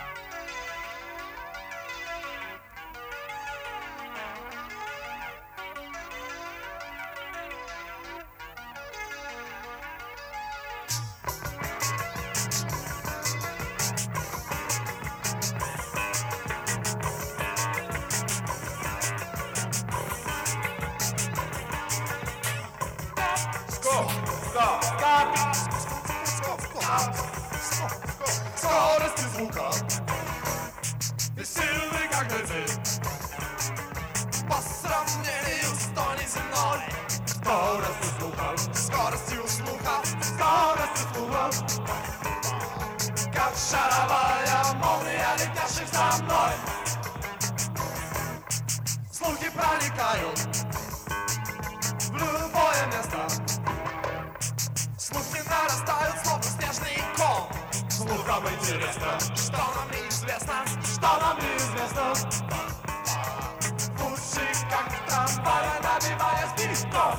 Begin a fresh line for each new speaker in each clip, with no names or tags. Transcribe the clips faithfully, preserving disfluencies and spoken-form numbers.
Скорости звука бессильны как летит по сравнению с той неземной скоростью звука, скоростью слуха, скоростью слуха, как шаровая молния, летящих за мной. Слухи проникают в любое место. Слухи нарастают, словно снежный ком. Слухам интересно, что нам неизвестно, что нам неизвестно. Уши, как трамвая, набиваясь битком.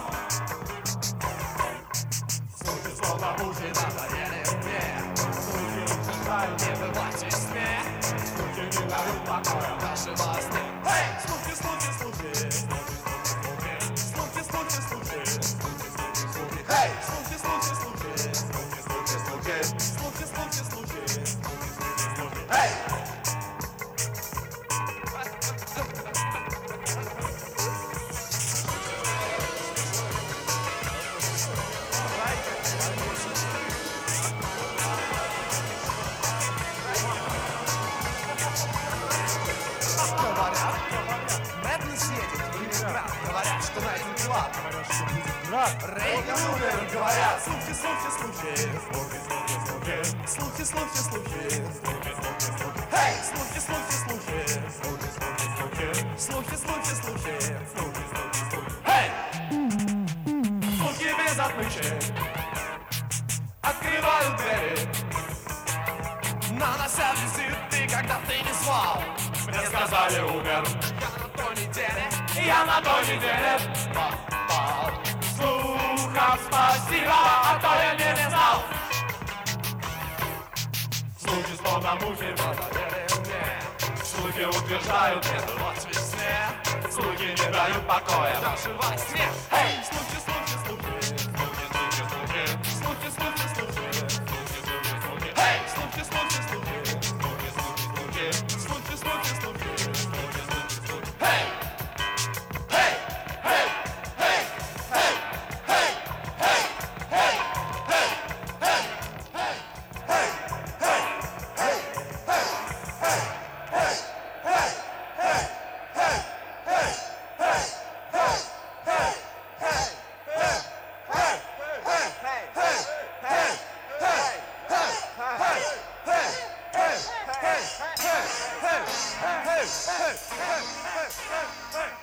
Слухи, словно мухи, надоели мне. Слухи мешают не бывать в сне. Слухи не дают покоя даже во сне. Эй! Слухи, слухи, слухи. Слухи, слухи, слухи. Эй! Слухи, слухи, слухи. Слухи, слухи, слухи, слухи, слухи. Эй! Говорят, Мэднесс едет в Ленинград. Говорят, что найден клад. Рейган умер, говорят. Слухи, слухи, слухи. Слухи, слухи, слухи. Слухи, слухи, слухи. Слухи, слухи, слухи. Эй! Слухи, слухи, слухи. Слухи, слухи, слухи. Слухи, слухи, слухи. Слухи, слухи, слухи. Эй! Слухи без отмычек открывают двери, нанося визиты, когда ты не звал. Мне сказали, умер. Я на той неделе. Я на той неделе. Попал. Слухам спасибо, а то я не, не знал. Слухи словно мухи надоели мне. Слухи утверждают, не бывать в сне. Слухи не дают покоя даже во сне. Эй! Слухи, слухи, слухи. Слухи, слухи, слухи. Слухи, слухи, слухи. Слухи, слухи, слухи. Эй! Слухи, слухи, слухи. Слухи, слухи, слухи. Слухи, слухи, слухи. Слухи, слухи, слухи. Эй! Эй! Эй! Эй! Эй! Эй! Эй! Эй! Эй! Эй! Эй! Эй! Эй! Эй! Эй! Hey!